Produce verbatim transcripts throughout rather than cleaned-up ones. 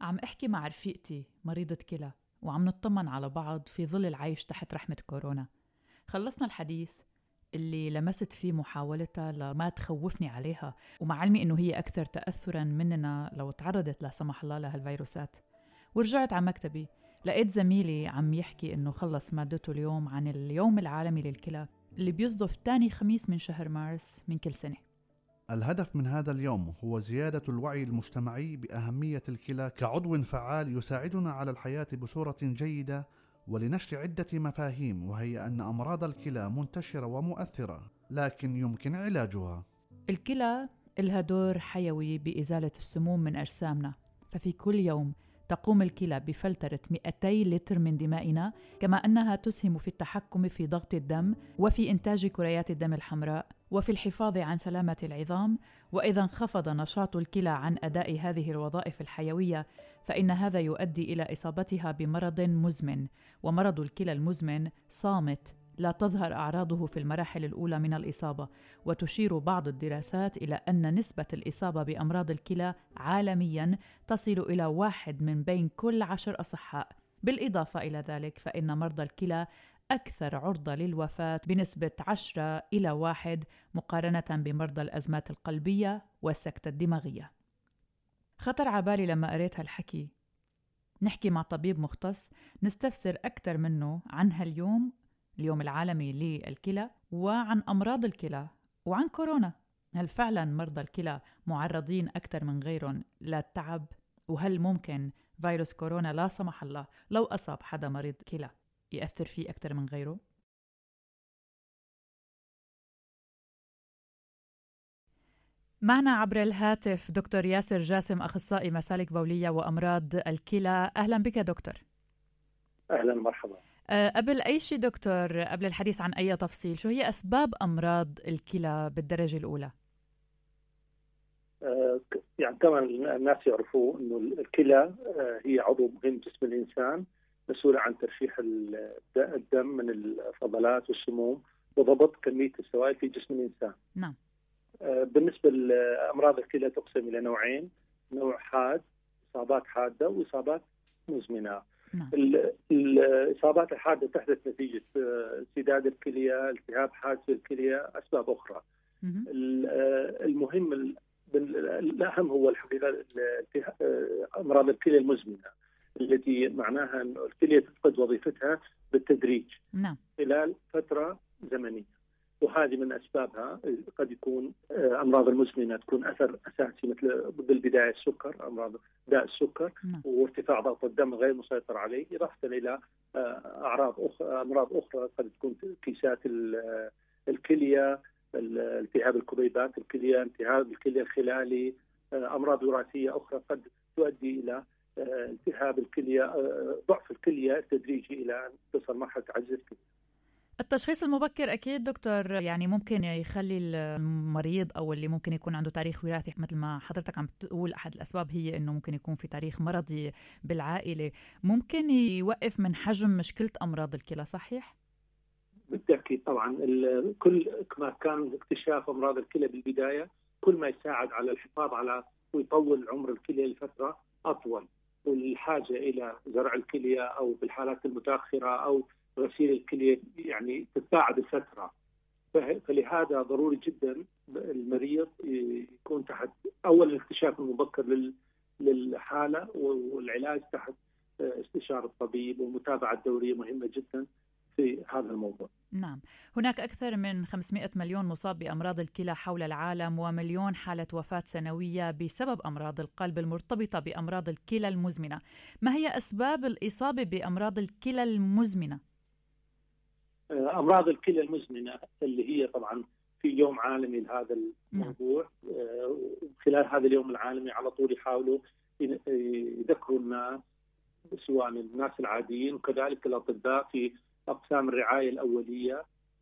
عم احكي مع رفيقتي مريضة كلى وعم نطمن على بعض في ظل العيش تحت رحمة كورونا. خلصنا الحديث اللي لمست فيه محاولتها لما تخوفني عليها، ومع علمي انه هي اكثر تأثرا مننا لو تعرضت لا سمح الله لهالفيروسات. ورجعت على مكتبي لقيت زميلي عم يحكي انه خلص مادته اليوم عن اليوم العالمي للكلى اللي بيصدف تاني خميس من شهر مارس من كل سنة. الهدف من هذا اليوم هو زيادة الوعي المجتمعي بأهمية الكلى كعضو فعال يساعدنا على الحياة بصورة جيدة، ولنشر عدة مفاهيم، وهي أن أمراض الكلى منتشرة ومؤثرة لكن يمكن علاجها. الكلى إلها دور حيوي بإزالة السموم من أجسامنا، ففي كل يوم تقوم الكلى بفلترة مئتي لتر من دمائنا، كما أنها تسهم في التحكم في ضغط الدم وفي إنتاج كريات الدم الحمراء وفي الحفاظ عن سلامة العظام. وإذا انخفض نشاط الكلى عن أداء هذه الوظائف الحيوية فإن هذا يؤدي إلى إصابتها بمرض مزمن، ومرض الكلى المزمن صامت لا تظهر أعراضه في المراحل الأولى من الإصابة. وتشير بعض الدراسات إلى أن نسبة الإصابة بأمراض الكلى عالمياً تصل إلى واحد من بين كل عشر أصحاء. بالإضافة إلى ذلك فإن مرضى الكلى أكثر عرضة للوفاة بنسبة عشرة إلى واحد مقارنة بمرضى الأزمات القلبية والسكتة الدماغية. خطر عبالي لما قريت هالحكي نحكي مع طبيب مختص نستفسر أكثر منه عن هاليوم، اليوم العالمي للكلى، وعن أمراض الكلى وعن كورونا. هل فعلا مرضى الكلى معرضين أكثر من غيرهم للتعب؟ وهل ممكن فيروس كورونا لا سمح الله لو أصاب حدا مريض كلى يأثر فيه أكثر من غيره؟ معنا عبر الهاتف دكتور ياسر جاسم، أخصائي مسالك بولية وأمراض الكلى. أهلا بك دكتور. أهلا مرحبا. أه قبل أي شيء دكتور، قبل الحديث عن أي تفصيل، شو هي أسباب أمراض الكلى بالدرجة الأولى؟ أه يعني كمان الناس يعرفوا أنه الكلى أه هي عضو مهم جسم الإنسان، مسؤولة عن ترشيح الدم من الفضلات والسموم وضبط كمية السوائل في جسم الإنسان. نعم. أه بالنسبة لأمراض الكلى تقسم إلى نوعين، نوع حاد، إصابات حادة، وإصابات مزمنة. نعم. الإصابات الحادة تحدث نتيجة انسداد الكلية، التهاب حاد في الكلية، أسباب أخرى. مم. المهم الأهم هو الحقيقة أمراض الكلى المزمنة التي معناها أن الكلية تفقد وظيفتها بالتدريج. نعم. خلال فترة زمنية، وهذه من أسبابها قد يكون أمراض المزمنة تكون أثر أساسي مثل بالبداية السكر، أمراض داء السكر. نعم. وارتفاع ضغط الدم غير مسيطر عليه، إضافة إلى أعراض أخرى أمراض أخرى قد تكون كيسات الكلية، التهاب الكبيبات الكلية، التهاب الكلية الخلالي، أمراض وراثية أخرى قد تؤدي إلى التهاب الكلية، ضعف الكلية التدريجي إلى أن تصل مرحلة عجز الكلية. التشخيص المبكر أكيد دكتور يعني ممكن يخلي المريض أو اللي ممكن يكون عنده تاريخ وراثي، مثل ما حضرتك عم تقول أحد الأسباب هي أنه ممكن يكون في تاريخ مرضي بالعائلة، ممكن يوقف من حجم مشكلة أمراض الكلى، صحيح؟ بالتأكيد طبعا. كل ما كان اكتشاف أمراض الكلى بالبداية كل ما يساعد على الحفاظ على ويطول عمر الكلى لفترة أطول، والحاجة إلى زرع الكلية أو بالحالات المتأخرة أو غسيل الكلية يعني تتباعد الفترة. فلهذا ضروري جدا المريض يكون تحت أول الاكتشاف المبكر للحالة، والعلاج تحت استشارة الطبيب ومتابعة دورية مهمة جدا في هذا الموضوع. نعم. هناك أكثر من خمسمائة مليون مصاب بأمراض الكلى حول العالم، ومليون حالة وفاة سنوية بسبب أمراض القلب المرتبطة بأمراض الكلى المزمنة. ما هي أسباب الإصابة بأمراض الكلى المزمنة؟ أمراض الكلى المزمنة اللي هي طبعا في يوم عالمي لهذا الموضوع. نعم. خلال هذا اليوم العالمي على طول يحاولوا يذكروا الناس، سواء الناس العاديين وكذلك الأطباء في أقسام الرعاية الأولية،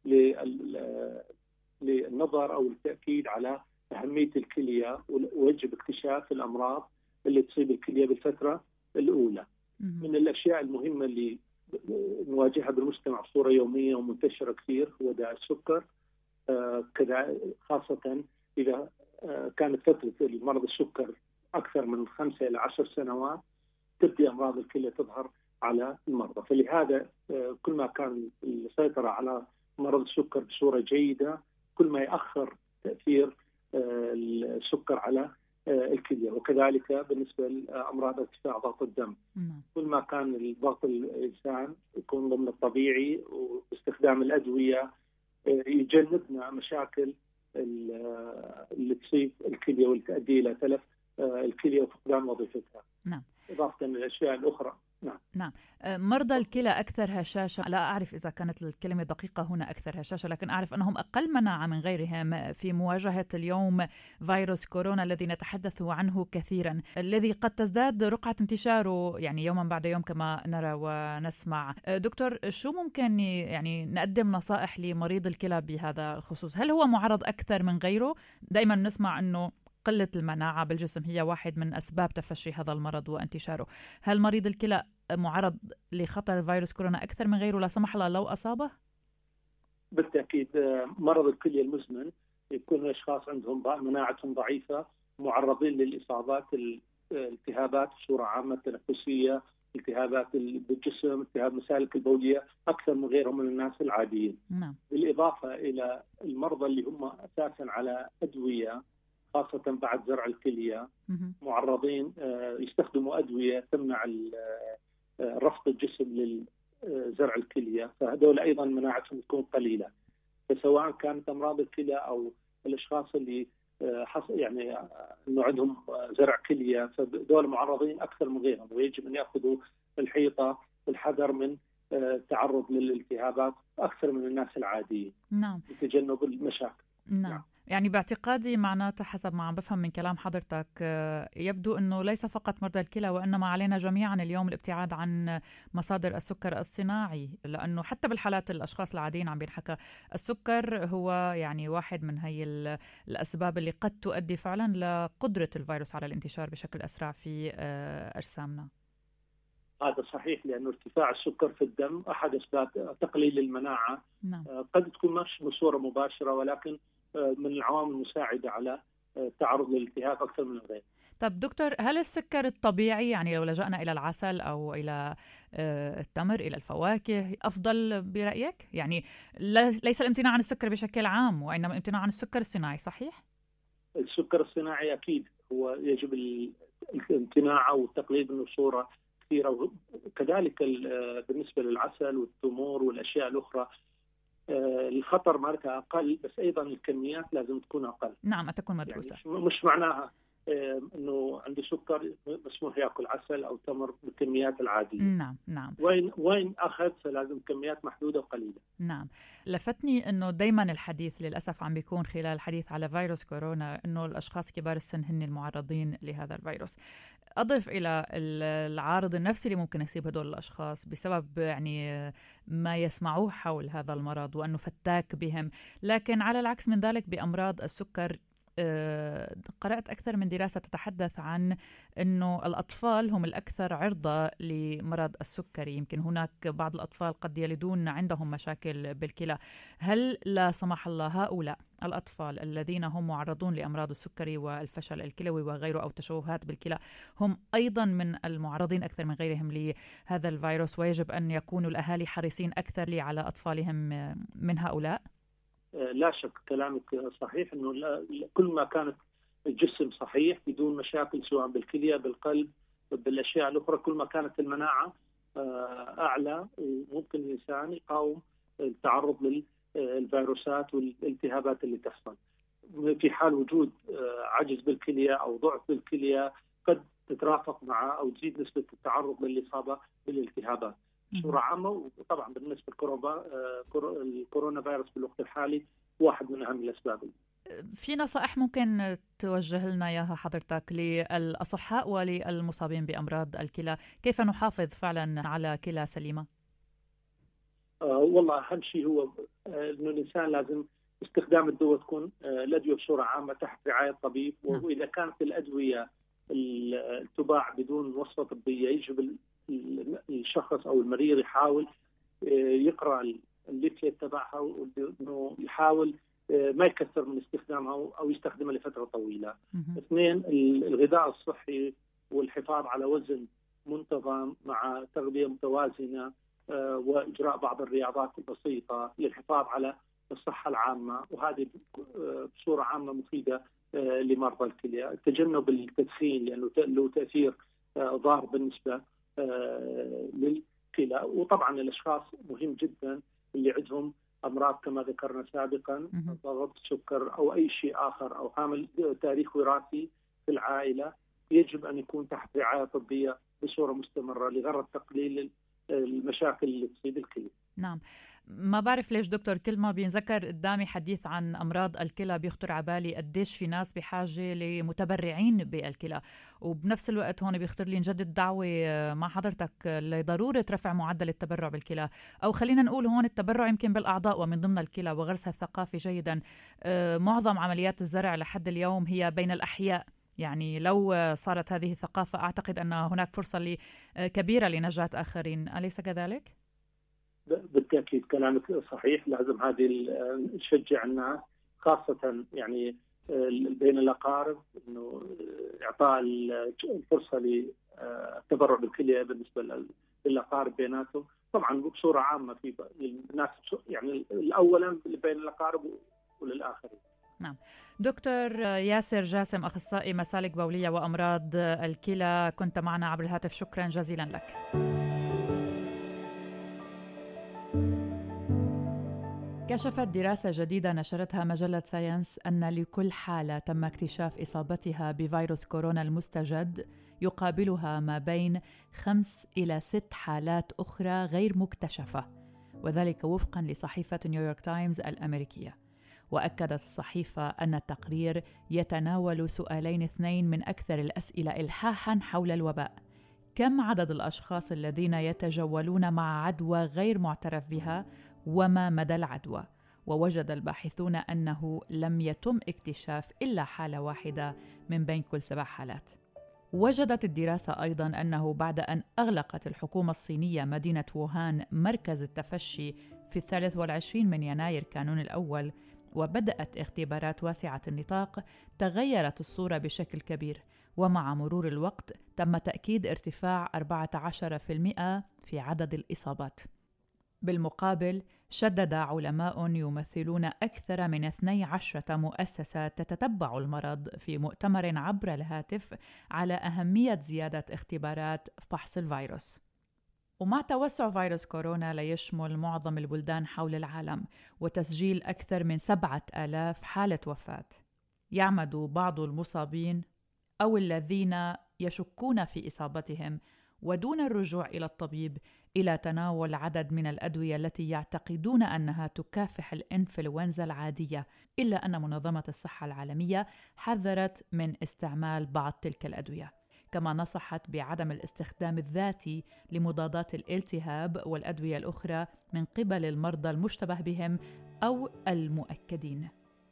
للنظر أو التأكيد على أهمية الكلية ووجب اكتشاف الأمراض اللي تصيب الكلية بالفترة الأولى. من الأشياء المهمة اللي نواجهها بالمجتمع بصورة يومية ومنتشرة كثير هو داء السكر، كذا خاصة إذا كانت فترة المرض السكر أكثر من خمسة إلى عشر سنوات، تبدأ أمراض الكلى تظهر على المرضى. فلهذا كل ما كان السيطرة على مرض السكر بصورة جيدة كل ما يأخر تأثير السكر على الكلية. وكذلك بالنسبة لأمراض ارتفاع ضغط الدم، كل ما كان ضغط الإنسان يكون ضمن الطبيعي واستخدام الأدوية يجنبنا مشاكل اللي تصيب الكلية واللي تؤدي إلى تلف الكلية وفقدان وظيفتها. نعم. إضافة للأشياء الأخرى. نعم. نعم. مرضى الكلى أكثر هشاشة، لا أعرف إذا كانت الكلمة دقيقة هنا أكثر هشاشة، لكن أعرف أنهم أقل مناعة من غيرهم في مواجهة اليوم فيروس كورونا الذي نتحدث عنه كثيرا، الذي قد تزداد رقعة انتشاره يعني يوما بعد يوم كما نرى ونسمع. دكتور، شو ممكن يعني نقدم نصائح لمريض الكلى بهذا الخصوص؟ هل هو معرض أكثر من غيره؟ دائما نسمع أنه قلة المناعة بالجسم هي واحد من أسباب تفشي هذا المرض وانتشاره. هل مريض الكلى معرض لخطر فيروس كورونا أكثر من غيره لا سمح الله لو أصابه؟ بالتأكيد مرض الكلى المزمن يكون الأشخاص عندهم مناعتهم ضعيفة معرضين للإصابات الالتهابات بصورة عامة تنفسية، التهابات بالجسم، التهاب مسالك البولية أكثر من غيرهم من الناس العاديين. نعم. بالإضافة إلى المرضى اللي هم أساسا على أدوية خاصة بعد زرع الكلية معرضين يستخدموا أدوية تمنع رفض الجسم لزرع الكلية، فهذول أيضا مناعتهم تكون قليلة. فسواء كانت أمراض الكلى أو الأشخاص اللي يعني إنه عندهم زرع كلية فدول معرضين أكثر من غيرهم، ويجب أن يأخذوا الحيطة والحذر من التعرض للالتهابات أكثر من الناس العاديين. نعم. لتجنب المشاكل. نعم. نعم. يعني باعتقادي معناته حسب ما عم بفهم من كلام حضرتك يبدو أنه ليس فقط مرضى الكلى وإنما علينا جميعا اليوم الابتعاد عن مصادر السكر الصناعي، لأنه حتى بالحالات الأشخاص العاديين عم بينحكى السكر هو يعني واحد من هي الأسباب اللي قد تؤدي فعلا لقدرة الفيروس على الانتشار بشكل أسرع في أجسامنا. هذا صحيح، لأنه ارتفاع السكر في الدم أحد أسباب تقليل المناعة. نعم. قد تكون مش بصورة مباشرة ولكن من العوامل المساعدة على التعرض للالتهاب أكثر من الغير. طب دكتور، هل السكر الطبيعي يعني لو لجأنا إلى العسل أو إلى التمر إلى الفواكه أفضل برأيك؟ يعني ليس الامتناع عن السكر بشكل عام وإنما الامتناع عن السكر الصناعي، صحيح؟ السكر الصناعي أكيد هو يجب الامتناع أو التقليل منه بصورة كثيرة، وكذلك بالنسبة للعسل والتمور والأشياء الأخرى الخطر مالتها أقل، بس أيضا الكميات لازم تكون أقل. نعم، تكون مدروسة. يعني مش معناها إنه عنده سكر مسموح يأكل عسل أو تمر بالكميات العادية. نعم نعم. وين وين أخذ فلازم كميات محدودة وقليلة. نعم. لفتني إنه دايما الحديث للأسف عم بيكون خلال الحديث على فيروس كورونا إنه الأشخاص كبار السن هن المعرضين لهذا الفيروس. أضف إلى العارض النفسي اللي ممكن يصيب هدول الأشخاص بسبب يعني ما يسمعوه حول هذا المرض وأنه فتاك بهم، لكن على العكس من ذلك بأمراض السكر قرأت أكثر من دراسة تتحدث عن أنه الأطفال هم الأكثر عرضة لمرض السكري. يمكن هناك بعض الأطفال قد يلدون عندهم مشاكل بالكلى. هل لا سمح الله هؤلاء الأطفال الذين هم معرضون لأمراض السكري والفشل الكلوي وغيره أو تشوهات بالكلى هم أيضا من المعرضين أكثر من غيرهم لهذا الفيروس، ويجب أن يكونوا الأهالي حريصين أكثر لي على أطفالهم من هؤلاء؟ لا شك كلامك صحيح، انه كل ما كانت الجسم صحيح بدون مشاكل سواء بالكليه بالقلب بالاشياء الاخرى كل ما كانت المناعه اعلى وممكن الانسان يقاوم التعرض للفيروسات والالتهابات اللي تحصل. في حال وجود عجز بالكليه او ضعف بالكليه قد تترافق مع او تزيد نسبه التعرض للاصابه بالالتهابات بصورة عامة. وطبعا بالنسبة للكورونا فيروس بالوقت الحالي واحد من أهم الأسباب. في نصائح ممكن توجه لنا إياها حضرتك للأصحاء وللمصابين بأمراض الكلى، كيف نحافظ فعلا على كلى سليمة؟ آه والله أهم شيء هو إنه الإنسان لازم استخدام الدواء تكون الأدوية بصورة عامة تحت رعاية طبيب. وإذا كانت الأدوية تباع بدون وصفة طبية يجب الشخص أو المريض يحاول يقرأ الليفلت تبعها وإنه يحاول ما يكثر من استخدامها أو يستخدمها لفترة طويلة. اثنين، الغذاء الصحي والحفاظ على وزن منتظم مع تغذية متوازنة وإجراء بعض الرياضات البسيطة للحفاظ على الصحة العامة، وهذه بصورة عامة مفيدة لمرضى الكلى. تجنب التدخين لأنه له تأثير ضار بالنسبة للكلى. وطبعا الأشخاص مهم جدا اللي عندهم أمراض كما ذكرنا سابقا، ضغط، سكر أو أي شيء آخر أو عامل تاريخ وراثي في العائلة، يجب أن يكون تحت رعاية طبية بصورة مستمرة لغرض تقليل المشاكل اللي تصيب الكلى. نعم، ما بعرف ليش دكتور كل ما بينذكر قدامي حديث عن أمراض الكلى بيخطر على بالي قديش في ناس بحاجة لمتبرعين بالكلى، وبنفس الوقت هون بيخطر لي نجدد دعوة مع حضرتك لضرورة رفع معدل التبرع بالكلى، أو خلينا نقول هون التبرع يمكن بالأعضاء ومن ضمن الكلى وغرسها الثقافي جيدا. معظم عمليات الزرع لحد اليوم هي بين الأحياء، يعني لو صارت هذه الثقافة أعتقد أن هناك فرصة كبيرة لنجاة آخرين، أليس كذلك؟ بالتأكيد كلامك صحيح. لازم هذه نشجع الناس خاصة يعني بين الأقارب إنه إعطاء الفرصة للتبرع بالكلية بالنسبة للأقارب بيناتهم، طبعا بصورة عامة في الناس يعني الأولا بين الأقارب وللآخرين. نعم. دكتور ياسر جاسم، أخصائي مسالك بولية وأمراض الكلى، كنت معنا عبر الهاتف، شكرا جزيلا لك. كشفت دراسة جديدة نشرتها مجلة ساينس أن لكل حالة تم اكتشاف إصابتها بفيروس كورونا المستجد يقابلها ما بين خمس إلى ست حالات أخرى غير مكتشفة، وذلك وفقاً لصحيفة نيويورك تايمز الأمريكية. وأكدت الصحيفة أن التقرير يتناول سؤالين اثنين من أكثر الأسئلة إلحاحاً حول الوباء: كم عدد الأشخاص الذين يتجولون مع عدوى غير معترف بها، وما مدى العدوى؟ ووجد الباحثون أنه لم يتم اكتشاف إلا حالة واحدة من بين كل سبع حالات. وجدت الدراسة أيضاً أنه بعد أن أغلقت الحكومة الصينية مدينة ووهان مركز التفشي في الثالث والعشرين من يناير كانون الأول وبدأت اختبارات واسعة النطاق، تغيرت الصورة بشكل كبير، ومع مرور الوقت تم تأكيد ارتفاع أربعة عشر بالمئة في عدد الإصابات. بالمقابل، شدد علماء يمثلون أكثر من اثنتي عشرة مؤسسة تتتبع المرض في مؤتمر عبر الهاتف على أهمية زيادة اختبارات فحص الفيروس. ومع توسع فيروس كورونا ليشمل معظم البلدان حول العالم وتسجيل أكثر من سبعة آلاف حالة وفاة، يعمد بعض المصابين أو الذين يشكون في إصابتهم ودون الرجوع إلى الطبيب إلى تناول عدد من الأدوية التي يعتقدون أنها تكافح الإنفلونزا العادية، إلا أن منظمة الصحة العالمية حذرت من استعمال بعض تلك الأدوية، كما نصحت بعدم الاستخدام الذاتي لمضادات الالتهاب والأدوية الأخرى من قبل المرضى المشتبه بهم أو المؤكدين.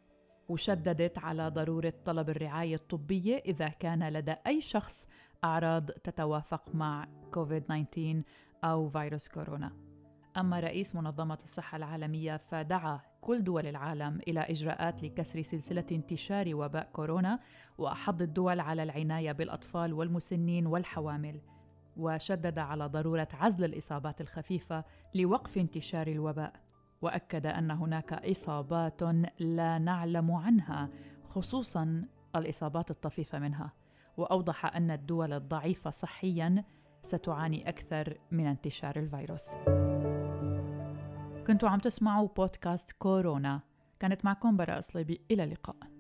وشددت على ضرورة طلب الرعاية الطبية إذا كان لدى أي شخص أعراض تتوافق مع كوفيد تسعة عشر أو فيروس كورونا. أما رئيس منظمة الصحة العالمية فدعا كل دول العالم إلى إجراءات لكسر سلسلة انتشار وباء كورونا، وأحض الدول على العناية بالأطفال والمسنين والحوامل، وشدد على ضرورة عزل الإصابات الخفيفة لوقف انتشار الوباء، وأكد أن هناك إصابات لا نعلم عنها، خصوصاً الإصابات الطفيفة منها، وأوضح أن الدول الضعيفة صحياً ستعاني أكثر من انتشار الفيروس. كنتوا عم تسمعوا بودكاست كورونا، كانت معكم براء صليبي، إلى اللقاء.